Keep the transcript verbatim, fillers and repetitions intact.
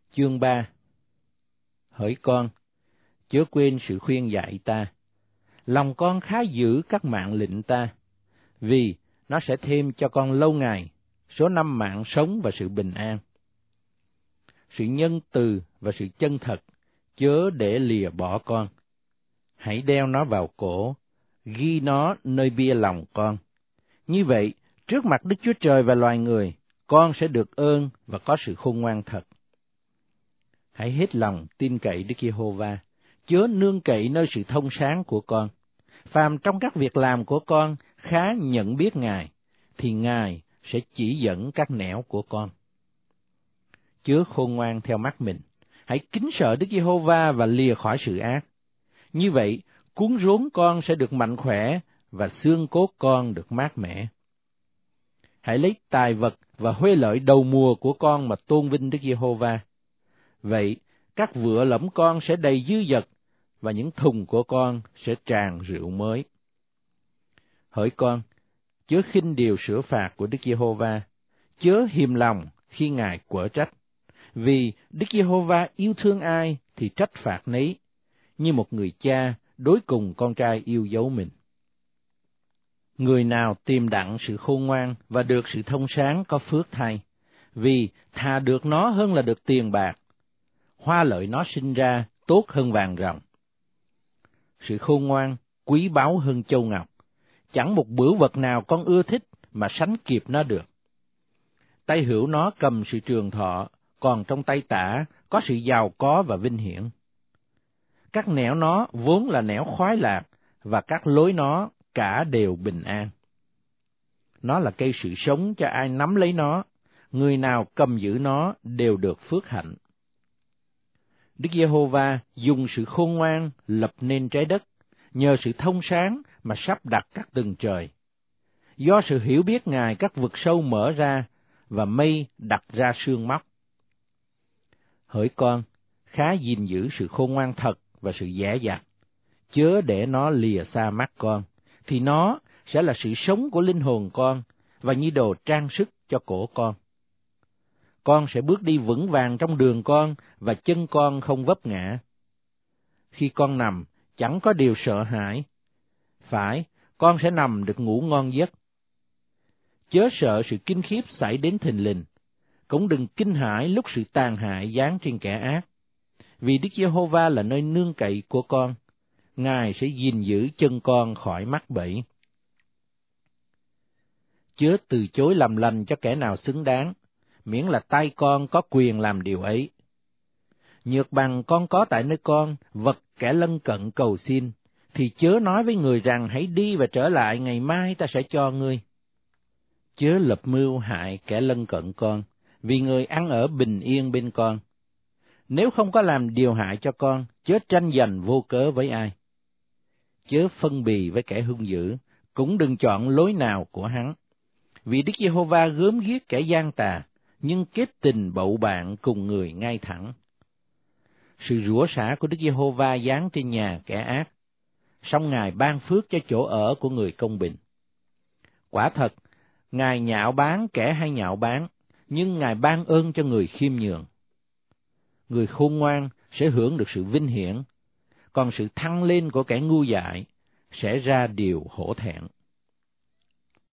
Chương ba. Hỡi con, chớ quên sự khuyên dạy ta. Lòng con khá giữ các mạng lệnh ta, vì nó sẽ thêm cho con lâu ngày, số năm mạng sống và sự bình an. Sự nhân từ và sự chân thật, chớ để lìa bỏ con. Hãy đeo nó vào cổ, ghi nó nơi bia lòng con. Như vậy, trước mặt Đức Chúa Trời và loài người, con sẽ được ơn và có sự khôn ngoan thật. Hãy hết lòng tin cậy Đức Giê-hô-va, chớ nương cậy nơi sự thông sáng của con. Phàm trong các việc làm của con khá nhận biết Ngài, thì Ngài sẽ chỉ dẫn các nẻo của con. Chớ khôn ngoan theo mắt mình, hãy kính sợ Đức Giê-hô-va và lìa khỏi sự ác. Như vậy, cuốn rốn con sẽ được mạnh khỏe và xương cốt con được mát mẻ. Hãy lấy tài vật và huê lợi đầu mùa của con mà tôn vinh Đức Giê-hô-va. Vậy, các vựa lẫm con sẽ đầy dư dật, và những thùng của con sẽ tràn rượu mới. Hỡi con, chớ khinh điều sửa phạt của Đức Giê-hô-va, chớ hiềm lòng khi Ngài quở trách, vì Đức Giê-hô-va yêu thương ai thì trách phạt nấy, như một người cha đối cùng con trai yêu dấu mình. Người nào tìm đặng sự khôn ngoan và được sự thông sáng có phước thay, vì thà được nó hơn là được tiền bạc, hoa lợi nó sinh ra tốt hơn vàng ròng. Sự khôn ngoan quý báu hơn châu ngọc, chẳng một bửu vật nào con ưa thích mà sánh kịp nó được. Tay hữu nó cầm sự trường thọ, còn trong tay tả có sự giàu có và vinh hiển. Các nẻo nó vốn là nẻo khoái lạc, và các lối nó cả đều bình an. Nó là cây sự sống cho ai nắm lấy nó, người nào cầm giữ nó đều được phước hạnh. Đức Giê-hô-va dùng sự khôn ngoan lập nên trái đất, nhờ sự thông sáng mà sắp đặt các tầng trời. Do sự hiểu biết Ngài các vực sâu mở ra, và mây đặt ra sương móc. Hỡi con, khá gìn giữ sự khôn ngoan thật và sự dẻ dặt, chớ để nó lìa xa mắt con, thì nó sẽ là sự sống của linh hồn con, và như đồ trang sức cho cổ con. Con sẽ bước đi vững vàng trong đường con, và chân con không vấp ngã. Khi con nằm, chẳng có điều sợ hãi. Phải, con sẽ nằm được ngủ ngon giấc. Chớ sợ sự kinh khiếp xảy đến thình lình, cũng đừng kinh hãi lúc sự tàn hại giáng trên kẻ ác. Vì Đức Giê-hô-va là nơi nương cậy của con, Ngài sẽ gìn giữ chân con khỏi mắc bẫy. Chớ từ chối làm lành cho kẻ nào xứng đáng, miễn là tay con có quyền làm điều ấy. Nhược bằng con có tại nơi con, vật kẻ lân cận cầu xin, thì chớ nói với người rằng hãy đi và trở lại, ngày mai ta sẽ cho ngươi. Chớ lập mưu hại kẻ lân cận con, vì người ăn ở bình yên bên con. Nếu không có làm điều hại cho con, chớ tranh giành vô cớ với ai. Chớ phân bì với kẻ hung dữ, cũng đừng chọn lối nào của hắn. Vì Đức Giê-hô-va gớm ghiếc kẻ gian tà, nhưng kết tình bậu bạn cùng người ngay thẳng. Sự rủa xả của Đức Giê-hô-va giáng trên nhà kẻ ác, song Ngài ban phước cho chỗ ở của người công bình. Quả thật, Ngài nhạo báng kẻ hay nhạo báng, nhưng Ngài ban ơn cho người khiêm nhường. Người khôn ngoan sẽ hưởng được sự vinh hiển, còn sự thăng lên của kẻ ngu dại sẽ ra điều hổ thẹn.